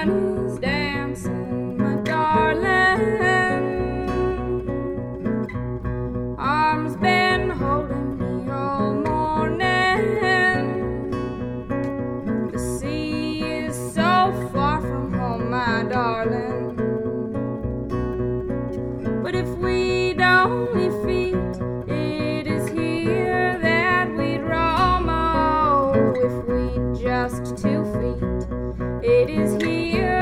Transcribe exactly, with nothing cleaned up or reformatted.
is dancing, my darling. Arms been holding me all morning. The sea is so far from home, my darling. But if we'd only feet, it is here that we'd roam. Oh, if we'd just two feet, it is here